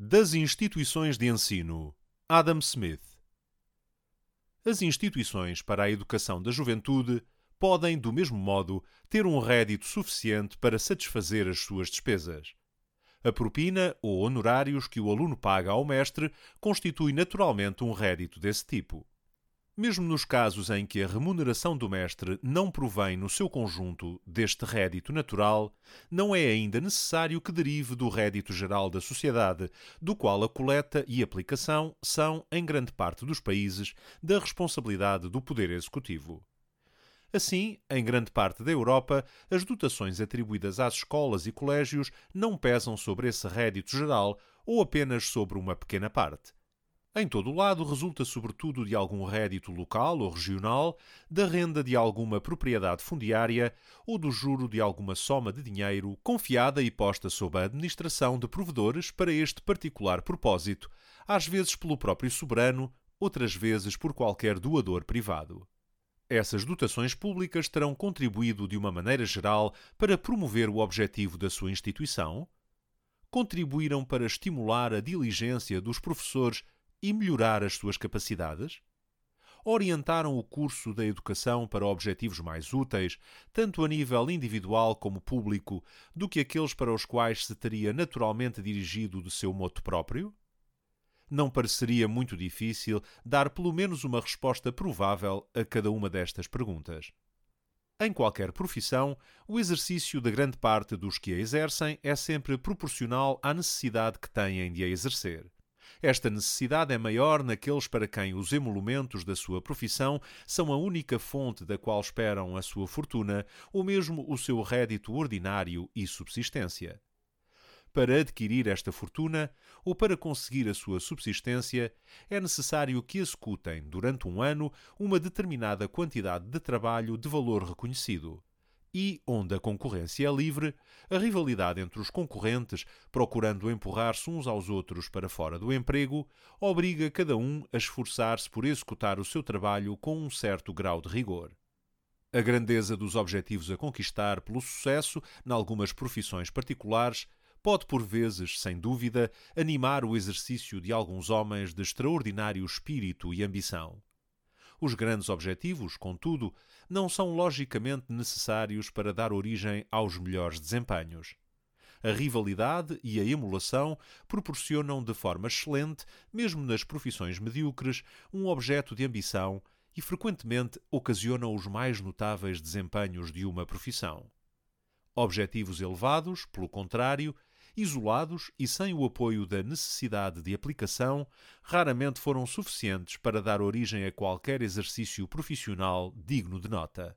Das instituições de ensino. Adam Smith. As instituições para a educação da juventude podem, do mesmo modo, ter um rédito suficiente para satisfazer as suas despesas. A propina ou honorários que o aluno paga ao mestre constitui naturalmente um rédito desse tipo. Mesmo nos casos em que a remuneração do mestre não provém no seu conjunto deste rédito natural, não é ainda necessário que derive do rédito geral da sociedade, do qual a coleta e aplicação são, em grande parte dos países, da responsabilidade do poder executivo. Assim, em grande parte da Europa, as dotações atribuídas às escolas e colégios não pesam sobre esse rédito geral ou apenas sobre uma pequena parte. Em todo o lado, resulta sobretudo de algum rédito local ou regional, da renda de alguma propriedade fundiária ou do juro de alguma soma de dinheiro confiada e posta sob a administração de provedores para este particular propósito, às vezes pelo próprio soberano, outras vezes por qualquer doador privado. Essas dotações públicas terão contribuído de uma maneira geral para promover o objetivo da sua instituição? Contribuíram para estimular a diligência dos professores e melhorar as suas capacidades? Orientaram o curso da educação para objetivos mais úteis, tanto a nível individual como público, do que aqueles para os quais se teria naturalmente dirigido de seu moto próprio? Não pareceria muito difícil dar pelo menos uma resposta provável a cada uma destas perguntas. Em qualquer profissão, o exercício da grande parte dos que a exercem é sempre proporcional à necessidade que têm de a exercer. Esta necessidade é maior naqueles para quem os emolumentos da sua profissão são a única fonte da qual esperam a sua fortuna ou mesmo o seu rédito ordinário e subsistência. Para adquirir esta fortuna ou para conseguir a sua subsistência, é necessário que executem, durante um ano, uma determinada quantidade de trabalho de valor reconhecido. E, onde a concorrência é livre, a rivalidade entre os concorrentes, procurando empurrar-se uns aos outros para fora do emprego, obriga cada um a esforçar-se por executar o seu trabalho com um certo grau de rigor. A grandeza dos objetivos a conquistar pelo sucesso, em algumas profissões particulares, pode por vezes, sem dúvida, animar o exercício de alguns homens de extraordinário espírito e ambição. Os grandes objetivos, contudo, não são logicamente necessários para dar origem aos melhores desempenhos. A rivalidade e a emulação proporcionam de forma excelente, mesmo nas profissões medíocres, um objeto de ambição e frequentemente ocasionam os mais notáveis desempenhos de uma profissão. Objetivos elevados, pelo contrário, isolados e sem o apoio da necessidade de aplicação, raramente foram suficientes para dar origem a qualquer exercício profissional digno de nota.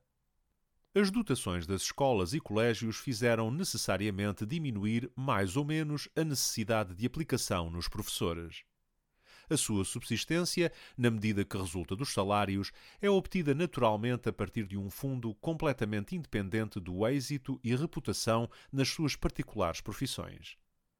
As dotações das escolas e colégios fizeram necessariamente diminuir mais ou menos a necessidade de aplicação nos professores. A sua subsistência, na medida que resulta dos salários, é obtida naturalmente a partir de um fundo completamente independente do êxito e reputação nas suas particulares profissões.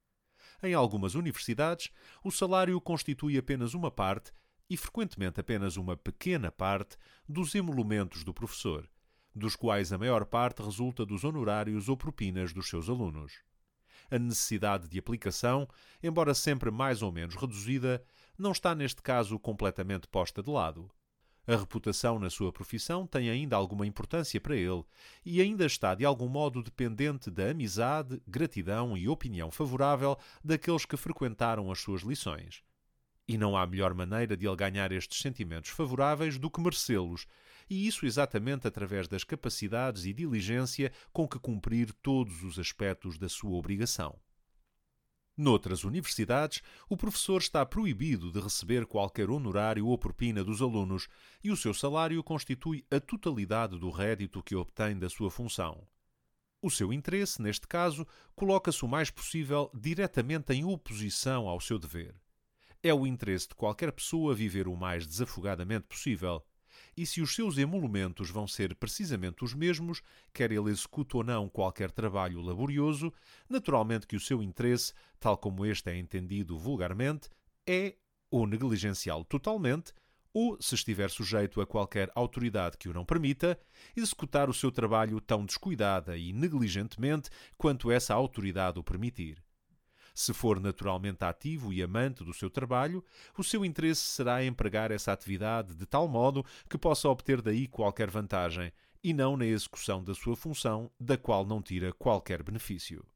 Em algumas universidades, o salário constitui apenas uma parte, e frequentemente apenas uma pequena parte, dos emolumentos do professor, dos quais a maior parte resulta dos honorários ou propinas dos seus alunos. A necessidade de aplicação, embora sempre mais ou menos reduzida, não está neste caso completamente posta de lado. A reputação na sua profissão tem ainda alguma importância para ele e ainda está de algum modo dependente da amizade, gratidão e opinião favorável daqueles que frequentaram as suas lições. E não há melhor maneira de ele ganhar estes sentimentos favoráveis do que merecê-los, e isso exatamente através das capacidades e diligência com que cumprir todos os aspectos da sua obrigação. Noutras universidades, o professor está proibido de receber qualquer honorário ou propina dos alunos e o seu salário constitui a totalidade do rédito que obtém da sua função. O seu interesse, neste caso, coloca-se o mais possível diretamente em oposição ao seu dever. É o interesse de qualquer pessoa viver o mais desafogadamente possível. E se os seus emolumentos vão ser precisamente os mesmos, quer ele execute ou não qualquer trabalho laborioso, naturalmente que o seu interesse, tal como este é entendido vulgarmente, é ou negligenciá-lo totalmente, ou, se estiver sujeito a qualquer autoridade que o não permita, executar o seu trabalho tão descuidada e negligentemente quanto essa autoridade o permitir. Se for naturalmente ativo e amante do seu trabalho, o seu interesse será empregar essa atividade de tal modo que possa obter daí qualquer vantagem, e não na execução da sua função, da qual não tira qualquer benefício.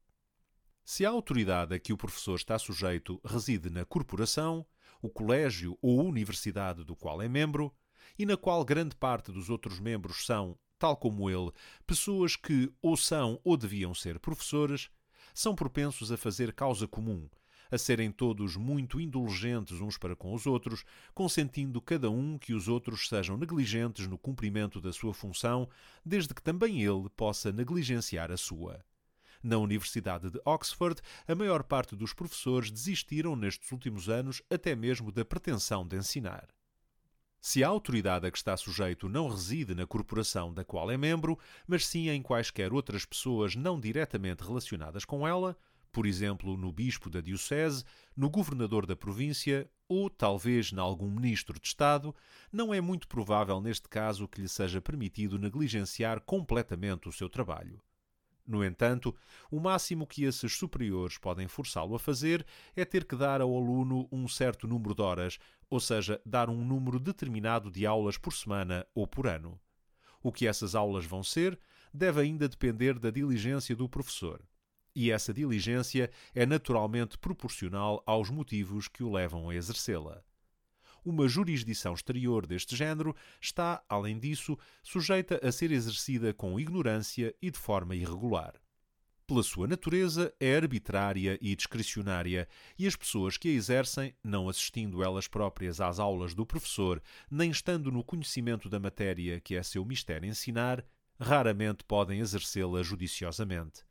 Se a autoridade a que o professor está sujeito reside na corporação, o colégio ou universidade do qual é membro, e na qual grande parte dos outros membros são, tal como ele, pessoas que ou são ou deviam ser professores, são propensos a fazer causa comum, a serem todos muito indulgentes uns para com os outros, consentindo cada um que os outros sejam negligentes no cumprimento da sua função, desde que também ele possa negligenciar a sua. Na Universidade de Oxford, a maior parte dos professores desistiram nestes últimos anos até mesmo da pretensão de ensinar. Se a autoridade a que está sujeito não reside na corporação da qual é membro, mas sim em quaisquer outras pessoas não diretamente relacionadas com ela, por exemplo, no bispo da diocese, no governador da província ou, talvez, em algum ministro de Estado, não é muito provável neste caso que lhe seja permitido negligenciar completamente o seu trabalho. No entanto, o máximo que esses superiores podem forçá-lo a fazer é ter que dar ao aluno um certo número de horas, ou seja, dar um número determinado de aulas por semana ou por ano. O que essas aulas vão ser deve ainda depender da diligência do professor. E essa diligência é naturalmente proporcional aos motivos que o levam a exercê-la. Uma jurisdição exterior deste género está, além disso, sujeita a ser exercida com ignorância e de forma irregular. Pela sua natureza, é arbitrária e discricionária, e as pessoas que a exercem, não assistindo elas próprias às aulas do professor, nem estando no conhecimento da matéria que é seu mistério ensinar, raramente podem exercê-la judiciosamente.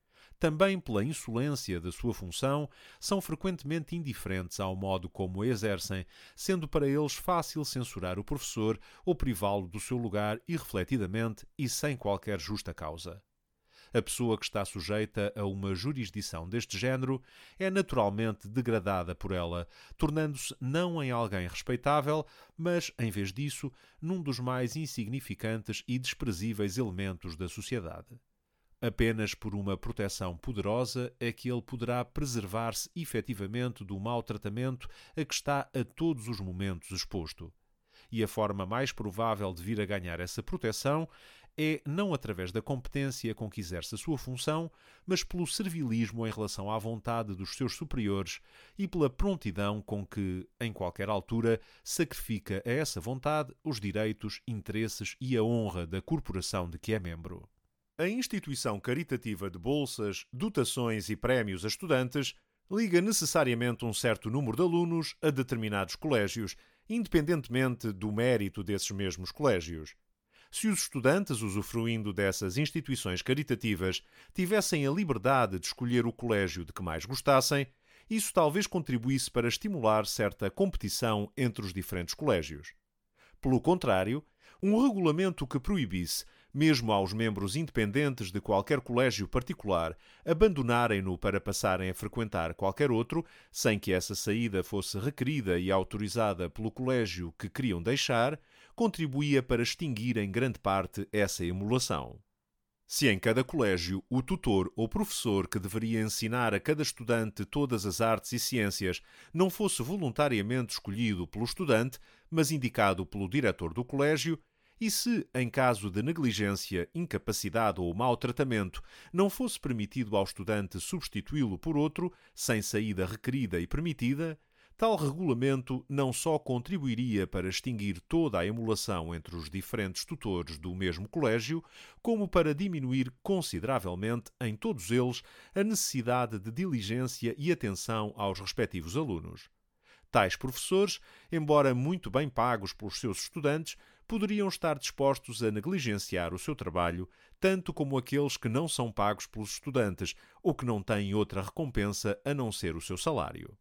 Também pela insolência da sua função, são frequentemente indiferentes ao modo como a exercem, sendo para eles fácil censurar o professor ou privá-lo do seu lugar irrefletidamente e sem qualquer justa causa. A pessoa que está sujeita a uma jurisdição deste género é naturalmente degradada por ela, tornando-se não em alguém respeitável, mas, em vez disso, num dos mais insignificantes e desprezíveis elementos da sociedade. Apenas por uma proteção poderosa é que ele poderá preservar-se efetivamente do mau tratamento a que está a todos os momentos exposto. E a forma mais provável de vir a ganhar essa proteção é não através da competência com que exerce a sua função, mas pelo servilismo em relação à vontade dos seus superiores e pela prontidão com que, em qualquer altura, sacrifica a essa vontade os direitos, interesses e a honra da corporação de que é membro. A instituição caritativa de bolsas, dotações e prémios a estudantes liga necessariamente um certo número de alunos a determinados colégios, independentemente do mérito desses mesmos colégios. Se os estudantes, usufruindo dessas instituições caritativas, tivessem a liberdade de escolher o colégio de que mais gostassem, isso talvez contribuísse para estimular certa competição entre os diferentes colégios. Pelo contrário, um regulamento que proibisse, mesmo aos membros independentes de qualquer colégio particular, abandonarem-no para passarem a frequentar qualquer outro, sem que essa saída fosse requerida e autorizada pelo colégio que queriam deixar, contribuía para extinguir em grande parte essa emulação. Se em cada colégio o tutor ou professor que deveria ensinar a cada estudante todas as artes e ciências não fosse voluntariamente escolhido pelo estudante, mas indicado pelo diretor do colégio, e se, em caso de negligência, incapacidade ou mau tratamento, não fosse permitido ao estudante substituí-lo por outro, sem saída requerida e permitida, tal regulamento não só contribuiria para extinguir toda a emulação entre os diferentes tutores do mesmo colégio, como para diminuir consideravelmente, em todos eles, a necessidade de diligência e atenção aos respectivos alunos. Tais professores, embora muito bem pagos pelos seus estudantes, poderiam estar dispostos a negligenciar o seu trabalho, tanto como aqueles que não são pagos pelos estudantes ou que não têm outra recompensa a não ser o seu salário.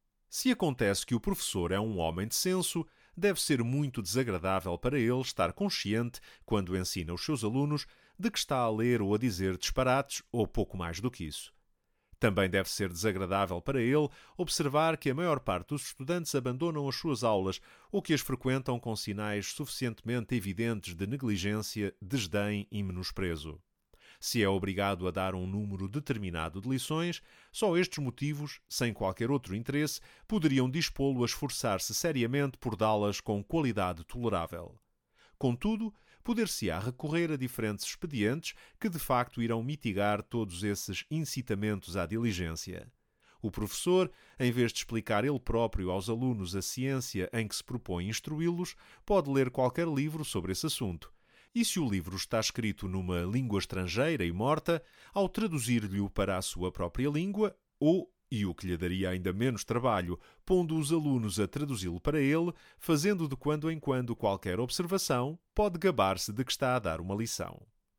Se acontece que o professor é um homem de senso, deve ser muito desagradável para ele estar consciente, quando ensina os seus alunos, de que está a ler ou a dizer disparates ou pouco mais do que isso. Também deve ser desagradável para ele observar que a maior parte dos estudantes abandonam as suas aulas ou que as frequentam com sinais suficientemente evidentes de negligência, desdém e menosprezo. se é obrigado a dar um número determinado de lições, só estes motivos, sem qualquer outro interesse, poderiam dispô-lo a esforçar-se seriamente por dá-las com qualidade tolerável. Contudo, poder-se-á recorrer a diferentes expedientes que de facto irão mitigar todos esses incitamentos à diligência. O professor, em vez de explicar ele próprio aos alunos a ciência em que se propõe instruí-los, pode ler qualquer livro sobre esse assunto. E se o livro está escrito numa língua estrangeira e morta, ao traduzir-lhe-o para a sua própria língua, ou, e o que lhe daria ainda menos trabalho, pondo os alunos a traduzi-lo para ele, fazendo de quando em quando qualquer observação, pode gabar-se de que está a dar uma lição.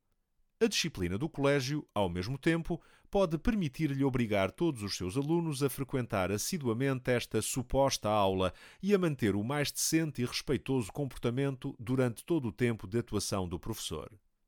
A disciplina do colégio, ao mesmo tempo, pode permitir-lhe obrigar todos os seus alunos a frequentar assiduamente esta suposta aula e a manter o mais decente e respeitoso comportamento durante todo o tempo de atuação do professor.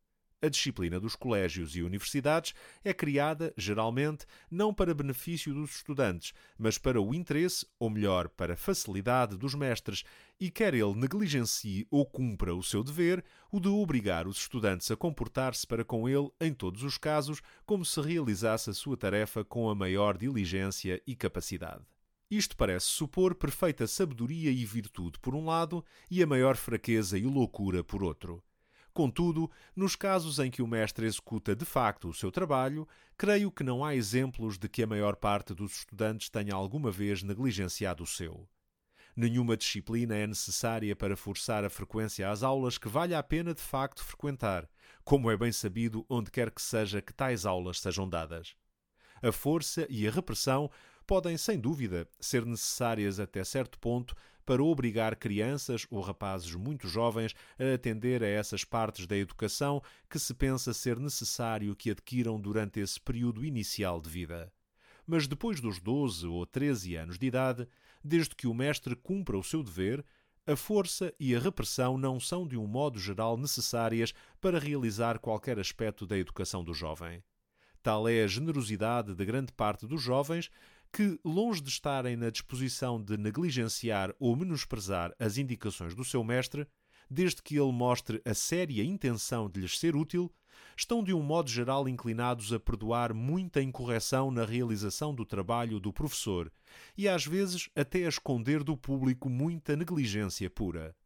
A disciplina dos colégios e universidades é criada, geralmente, não para benefício dos estudantes, mas para o interesse, ou melhor, para a facilidade dos mestres, e quer ele negligencie ou cumpra o seu dever, o de obrigar os estudantes a comportar-se para com ele, em todos os casos, como se realizasse a sua tarefa com a maior diligência e capacidade. Isto parece supor perfeita sabedoria e virtude por um lado e a maior fraqueza e loucura por outro. Contudo, nos casos em que o mestre executa de facto o seu trabalho, creio que não há exemplos de que a maior parte dos estudantes tenha alguma vez negligenciado o seu. Nenhuma disciplina é necessária para forçar a frequência às aulas que valha a pena de facto frequentar, como é bem sabido onde quer que seja que tais aulas sejam dadas. A força e a repressão podem, sem dúvida, ser necessárias até certo ponto para obrigar crianças ou rapazes muito jovens a atender a essas partes da educação que se pensa ser necessário que adquiram durante esse período inicial de vida. Mas depois dos 12 ou 13 anos de idade, desde que o mestre cumpra o seu dever, a força e a repressão não são de um modo geral necessárias para realizar qualquer aspecto da educação do jovem. Tal é a generosidade de grande parte dos jovens que, longe de estarem na disposição de negligenciar ou menosprezar as indicações do seu mestre, desde que ele mostre a séria intenção de lhes ser útil, estão de um modo geral inclinados a perdoar muita incorreção na realização do trabalho do professor e às vezes até a esconder do público muita negligência pura.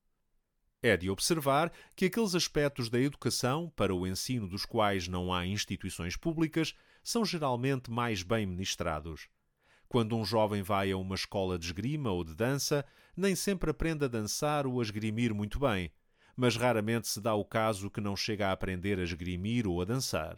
É de observar que aqueles aspectos da educação, para o ensino dos quais não há instituições públicas, são geralmente mais bem ministrados. Quando um jovem vai a uma escola de esgrima ou de dança, nem sempre aprende a dançar ou a esgrimir muito bem, mas raramente se dá o caso que não chega a aprender a esgrimir ou a dançar.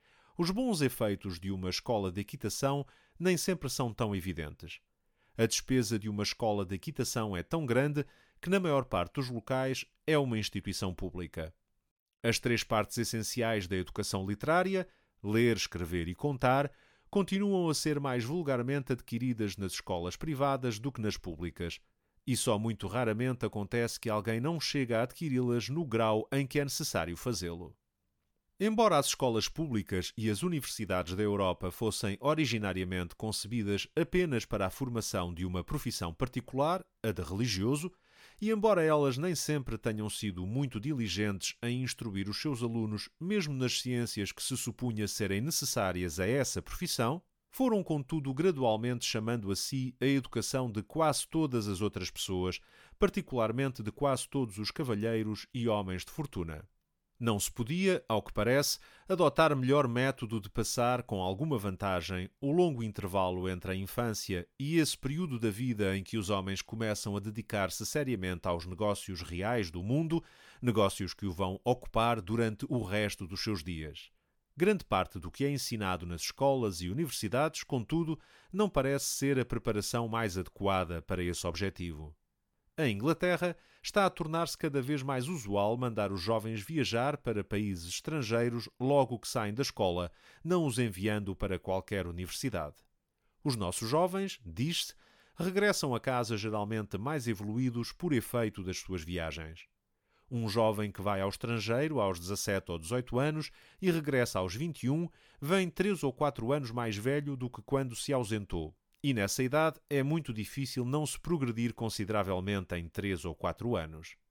Os bons efeitos de uma escola de equitação nem sempre são tão evidentes. A despesa de uma escola de equitação é tão grande que, na maior parte dos locais, é uma instituição pública. As 3 partes essenciais da educação literária, ler, escrever e contar, continuam a ser mais vulgarmente adquiridas nas escolas privadas do que nas públicas, e só muito raramente acontece que alguém não chegue a adquiri-las no grau em que é necessário fazê-lo. Embora as escolas públicas e as universidades da Europa fossem originariamente concebidas apenas para a formação de uma profissão particular, a de religioso, e embora elas nem sempre tenham sido muito diligentes em instruir os seus alunos mesmo nas ciências que se supunha serem necessárias a essa profissão, foram contudo gradualmente chamando a si a educação de quase todas as outras pessoas, particularmente de quase todos os cavalheiros e homens de fortuna. Não se podia, ao que parece, adotar melhor método de passar com alguma vantagem o longo intervalo entre a infância e esse período da vida em que os homens começam a dedicar-se seriamente aos negócios reais do mundo, negócios que o vão ocupar durante o resto dos seus dias. Grande parte do que é ensinado nas escolas e universidades, contudo, não parece ser a preparação mais adequada para esse objetivo. Em Inglaterra, está a tornar-se cada vez mais usual mandar os jovens viajar para países estrangeiros logo que saem da escola, não os enviando para qualquer universidade. Os nossos jovens, diz-se, regressam a casa geralmente mais evoluídos por efeito das suas viagens. Um jovem que vai ao estrangeiro aos 17 ou 18 anos e regressa aos 21, vem 3 ou 4 anos mais velho do que quando se ausentou. E nessa idade é muito difícil não se progredir consideravelmente em 3 ou 4 anos.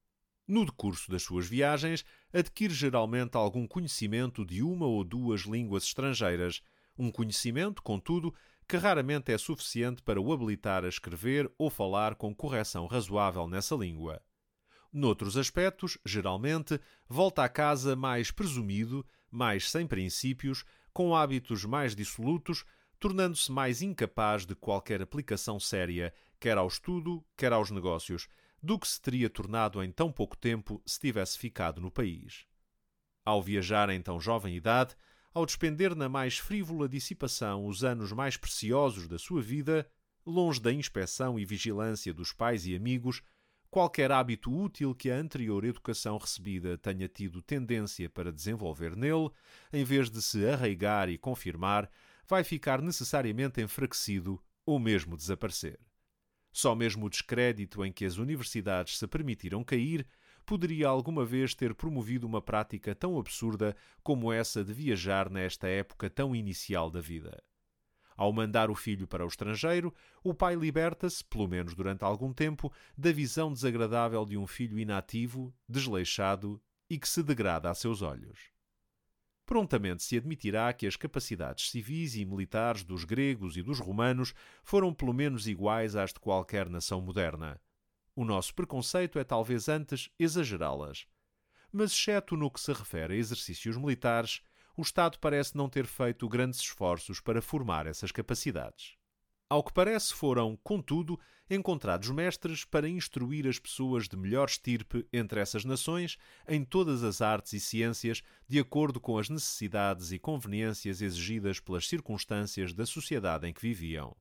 No decurso das suas viagens, adquire geralmente algum conhecimento de uma ou duas línguas estrangeiras, um conhecimento, contudo, que raramente é suficiente para o habilitar a escrever ou falar com correção razoável nessa língua. Noutros aspectos, geralmente, volta a casa mais presumido, mais sem princípios, com hábitos mais dissolutos, tornando-se mais incapaz de qualquer aplicação séria, quer ao estudo, quer aos negócios, do que se teria tornado em tão pouco tempo se tivesse ficado no país. Ao viajar em tão jovem idade, ao despender na mais frívola dissipação os anos mais preciosos da sua vida, longe da inspeção e vigilância dos pais e amigos, qualquer hábito útil que a anterior educação recebida tenha tido tendência para desenvolver nele, em vez de se arraigar e confirmar, vai ficar necessariamente enfraquecido ou mesmo desaparecer. Só mesmo o descrédito em que as universidades se permitiram cair poderia alguma vez ter promovido uma prática tão absurda como essa de viajar nesta época tão inicial da vida. Ao mandar o filho para o estrangeiro, o pai liberta-se, pelo menos durante algum tempo, da visão desagradável de um filho inativo, desleixado e que se degrada a seus olhos. Prontamente se admitirá que as capacidades civis e militares dos gregos e dos romanos foram pelo menos iguais às de qualquer nação moderna. O nosso preconceito é talvez antes exagerá-las. Mas, exceto no que se refere a exercícios militares, o Estado parece não ter feito grandes esforços para formar essas capacidades. Ao que parece, foram, contudo, encontrados mestres para instruir as pessoas de melhor estirpe entre essas nações em todas as artes e ciências, de acordo com as necessidades e conveniências exigidas pelas circunstâncias da sociedade em que viviam.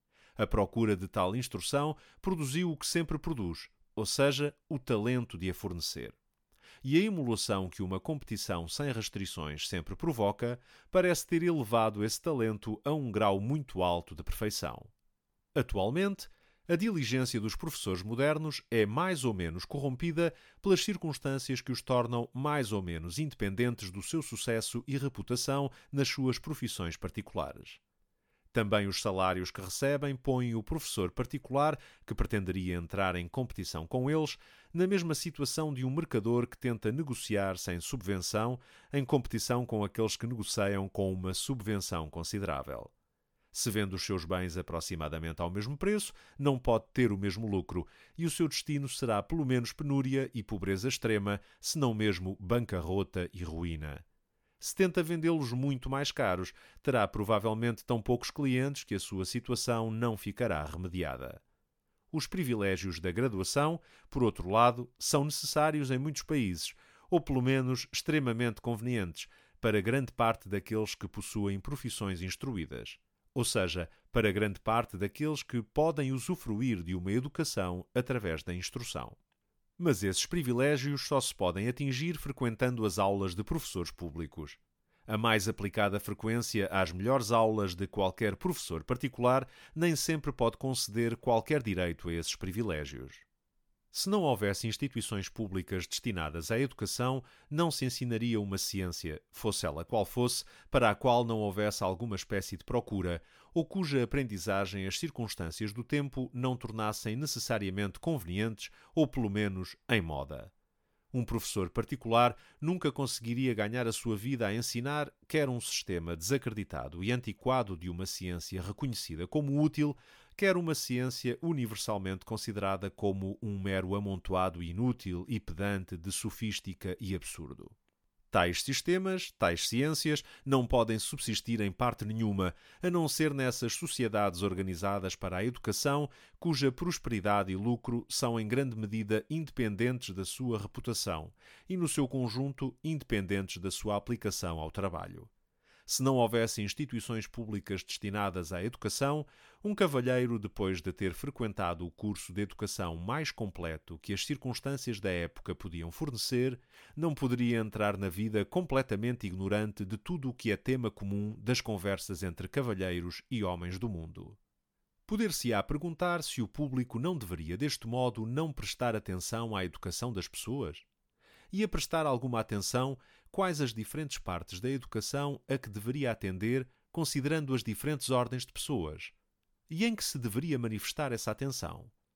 A procura de tal instrução produziu o que sempre produz, ou seja, o talento de a fornecer. E a emulação que uma competição sem restrições sempre provoca parece ter elevado esse talento a um grau muito alto de perfeição. Atualmente, a diligência dos professores modernos é mais ou menos corrompida pelas circunstâncias que os tornam mais ou menos independentes do seu sucesso e reputação nas suas profissões particulares. Também os salários que recebem põem o professor particular, que pretenderia entrar em competição com eles, na mesma situação de um mercador que tenta negociar sem subvenção, em competição com aqueles que negociam com uma subvenção considerável. Se vende os seus bens aproximadamente ao mesmo preço, não pode ter o mesmo lucro, e o seu destino será pelo menos penúria e pobreza extrema, se não mesmo bancarrota e ruína. Se tenta vendê-los muito mais caros, terá provavelmente tão poucos clientes que a sua situação não ficará remediada. Os privilégios da graduação, por outro lado, são necessários em muitos países, ou pelo menos extremamente convenientes, para grande parte daqueles que possuem profissões instruídas, ou seja, para grande parte daqueles que podem usufruir de uma educação através da instrução. Mas esses privilégios só se podem atingir frequentando as aulas de professores públicos. A mais aplicada frequência às melhores aulas de qualquer professor particular nem sempre pode conceder qualquer direito a esses privilégios. Se não houvesse instituições públicas destinadas à educação, não se ensinaria uma ciência, fosse ela qual fosse, para a qual não houvesse alguma espécie de procura, ou cuja aprendizagem as circunstâncias do tempo não tornassem necessariamente convenientes ou, pelo menos, em moda. Um professor particular nunca conseguiria ganhar a sua vida a ensinar quer um sistema desacreditado e antiquado de uma ciência reconhecida como útil, quer uma ciência universalmente considerada como um mero amontoado inútil e pedante de sofística e absurdo. Tais sistemas, tais ciências, não podem subsistir em parte nenhuma, a não ser nessas sociedades organizadas para a educação, cuja prosperidade e lucro são em grande medida independentes da sua reputação e, no seu conjunto, independentes da sua aplicação ao trabalho. Se não houvesse instituições públicas destinadas à educação, um cavalheiro, depois de ter frequentado o curso de educação mais completo que as circunstâncias da época podiam fornecer, não poderia entrar na vida completamente ignorante de tudo o que é tema comum das conversas entre cavalheiros e homens do mundo. Poder-se-á perguntar se o público não deveria, deste modo, não prestar atenção à educação das pessoas? E a prestar alguma atenção, quais as diferentes partes da educação a que deveria atender, considerando as diferentes ordens de pessoas? E em que se deveria manifestar essa atenção?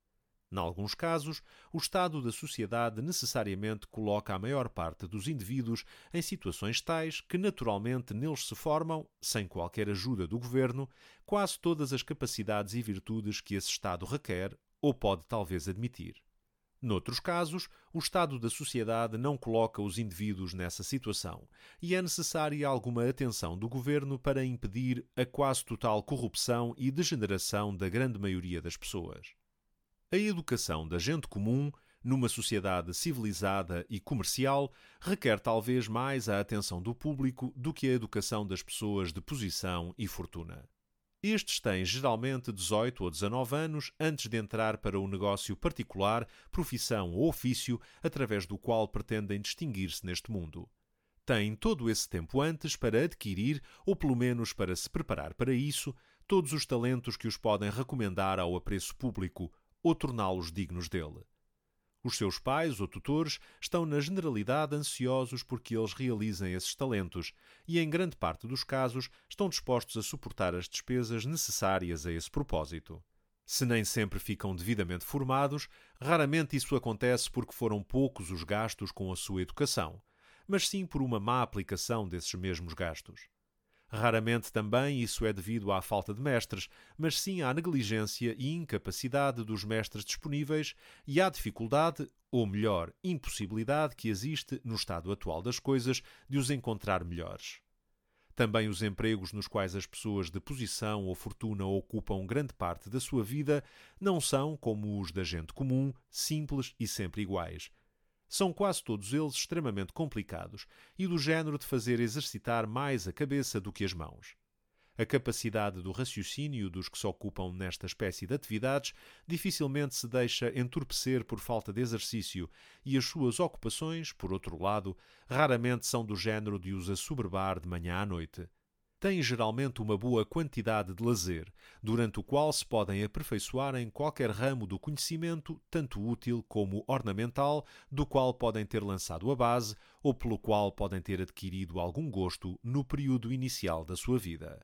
Em alguns casos, o estado da sociedade necessariamente coloca a maior parte dos indivíduos em situações tais que naturalmente neles se formam, sem qualquer ajuda do governo, quase todas as capacidades e virtudes que esse estado requer ou pode talvez admitir. Noutros casos, o estado da sociedade não coloca os indivíduos nessa situação e é necessária alguma atenção do governo para impedir a quase total corrupção e degeneração da grande maioria das pessoas. A educação da gente comum, numa sociedade civilizada e comercial, requer talvez mais a atenção do público do que a educação das pessoas de posição e fortuna. Estes têm geralmente 18 ou 19 anos antes de entrar para o negócio particular, profissão ou ofício através do qual pretendem distinguir-se neste mundo. Têm todo esse tempo antes para adquirir, ou pelo menos para se preparar para isso, todos os talentos que os podem recomendar ao apreço público ou torná-los dignos dele. Os seus pais ou tutores estão na generalidade ansiosos porque eles realizem esses talentos e, em grande parte dos casos, estão dispostos a suportar as despesas necessárias a esse propósito. Se nem sempre ficam devidamente formados, raramente isso acontece porque foram poucos os gastos com a sua educação, mas sim por uma má aplicação desses mesmos gastos. Raramente também isso é devido à falta de mestres, mas sim à negligência e incapacidade dos mestres disponíveis e à dificuldade, ou melhor, impossibilidade que existe no estado atual das coisas de os encontrar melhores. Também os empregos nos quais as pessoas de posição ou fortuna ocupam grande parte da sua vida não são, como os da gente comum, simples e sempre iguais. São quase todos eles extremamente complicados e do género de fazer exercitar mais a cabeça do que as mãos. A capacidade do raciocínio dos que se ocupam nesta espécie de atividades dificilmente se deixa entorpecer por falta de exercício e as suas ocupações, por outro lado, raramente são do género de os assoberbar de manhã à noite. Têm geralmente uma boa quantidade de lazer, durante o qual se podem aperfeiçoar em qualquer ramo do conhecimento, tanto útil como ornamental, do qual podem ter lançado a base ou pelo qual podem ter adquirido algum gosto no período inicial da sua vida.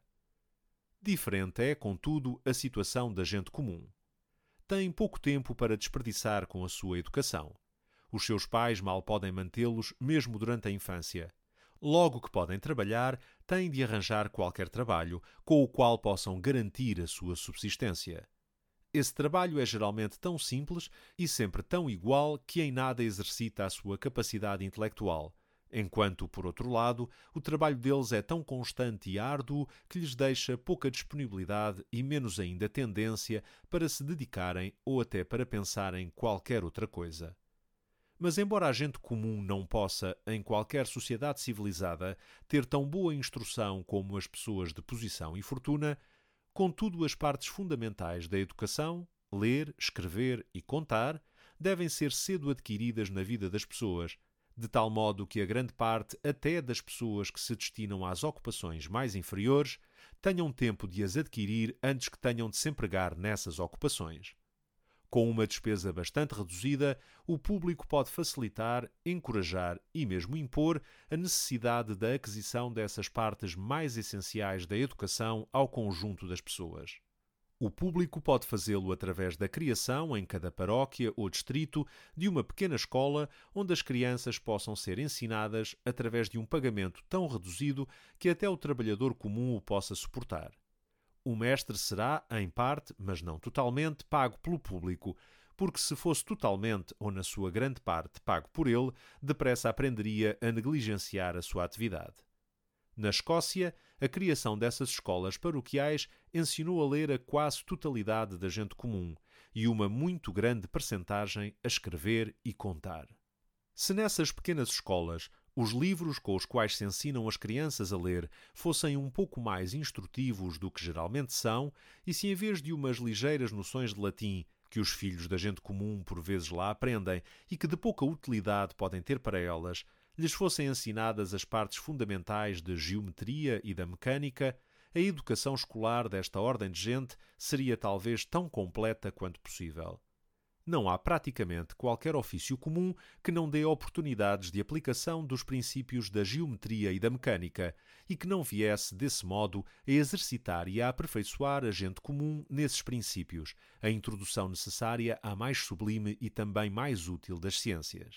Diferente é, contudo, a situação da gente comum. Têm pouco tempo para desperdiçar com a sua educação. Os seus pais mal podem mantê-los mesmo durante a infância. Logo que podem trabalhar, têm de arranjar qualquer trabalho com o qual possam garantir a sua subsistência. Esse trabalho é geralmente tão simples e sempre tão igual que em nada exercita a sua capacidade intelectual, enquanto, por outro lado, o trabalho deles é tão constante e árduo que lhes deixa pouca disponibilidade e menos ainda tendência para se dedicarem ou até para pensar em qualquer outra coisa. Mas embora a gente comum não possa, em qualquer sociedade civilizada, ter tão boa instrução como as pessoas de posição e fortuna, contudo as partes fundamentais da educação, ler, escrever e contar, devem ser cedo adquiridas na vida das pessoas, de tal modo que a grande parte até das pessoas que se destinam às ocupações mais inferiores tenham tempo de as adquirir antes que tenham de se empregar nessas ocupações. Com uma despesa bastante reduzida, o público pode facilitar, encorajar e mesmo impor a necessidade da aquisição dessas partes mais essenciais da educação ao conjunto das pessoas. O público pode fazê-lo através da criação, em cada paróquia ou distrito, de uma pequena escola onde as crianças possam ser ensinadas através de um pagamento tão reduzido que até o trabalhador comum o possa suportar. O mestre será, em parte, mas não totalmente, pago pelo público, porque se fosse totalmente, ou na sua grande parte, pago por ele, depressa aprenderia a negligenciar a sua atividade. Na Escócia, a criação dessas escolas paroquiais ensinou a ler a quase totalidade da gente comum e uma muito grande percentagem a escrever e contar. Se nessas pequenas escolas os livros com os quais se ensinam as crianças a ler fossem um pouco mais instrutivos do que geralmente são, e se em vez de umas ligeiras noções de latim que os filhos da gente comum por vezes lá aprendem e que de pouca utilidade podem ter para elas, lhes fossem ensinadas as partes fundamentais da geometria e da mecânica, a educação escolar desta ordem de gente seria talvez tão completa quanto possível. Não há praticamente qualquer ofício comum que não dê oportunidades de aplicação dos princípios da geometria e da mecânica e que não viesse, desse modo, a exercitar e a aperfeiçoar a gente comum nesses princípios, a introdução necessária à mais sublime e também mais útil das ciências.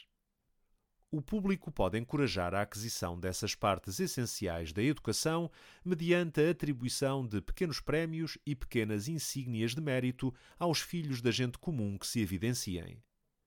O público pode encorajar a aquisição dessas partes essenciais da educação mediante a atribuição de pequenos prémios e pequenas insígnias de mérito aos filhos da gente comum que se evidenciem.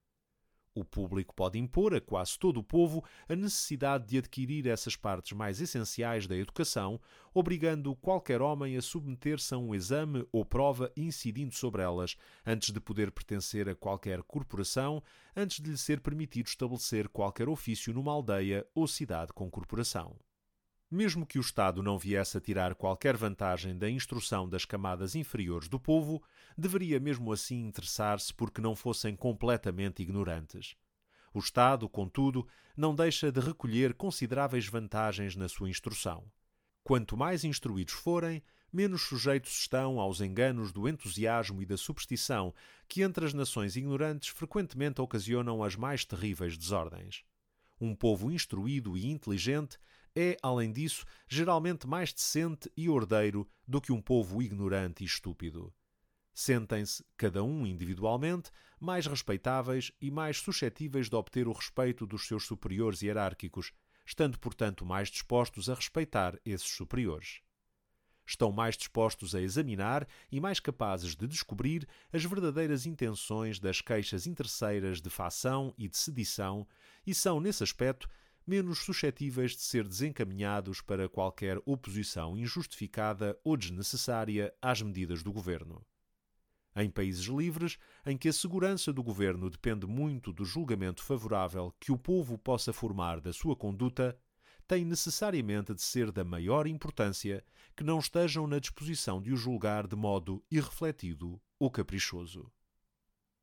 O público pode impor a quase todo o povo a necessidade de adquirir essas partes mais essenciais da educação, obrigando qualquer homem a submeter-se a um exame ou prova incidindo sobre elas, antes de poder pertencer a qualquer corporação, antes de lhe ser permitido estabelecer qualquer ofício numa aldeia ou cidade com corporação. Mesmo que o Estado não viesse a tirar qualquer vantagem da instrução das camadas inferiores do povo, deveria mesmo assim interessar-se porque não fossem completamente ignorantes. O Estado, contudo, não deixa de recolher consideráveis vantagens na sua instrução. Quanto mais instruídos forem, menos sujeitos estão aos enganos do entusiasmo e da superstição que entre as nações ignorantes frequentemente ocasionam as mais terríveis desordens. Um povo instruído e inteligente é, além disso, geralmente mais decente e ordeiro do que um povo ignorante e estúpido. Sentem-se, cada um individualmente, mais respeitáveis e mais suscetíveis de obter o respeito dos seus superiores hierárquicos, estando, portanto, mais dispostos a respeitar esses superiores. Estão mais dispostos a examinar e mais capazes de descobrir as verdadeiras intenções das queixas interesseiras de fação e de sedição e são, nesse aspecto, menos suscetíveis de ser desencaminhados para qualquer oposição injustificada ou desnecessária às medidas do governo. Em países livres, em que a segurança do governo depende muito do julgamento favorável que o povo possa formar da sua conduta, tem necessariamente de ser da maior importância que não estejam na disposição de o julgar de modo irrefletido ou caprichoso.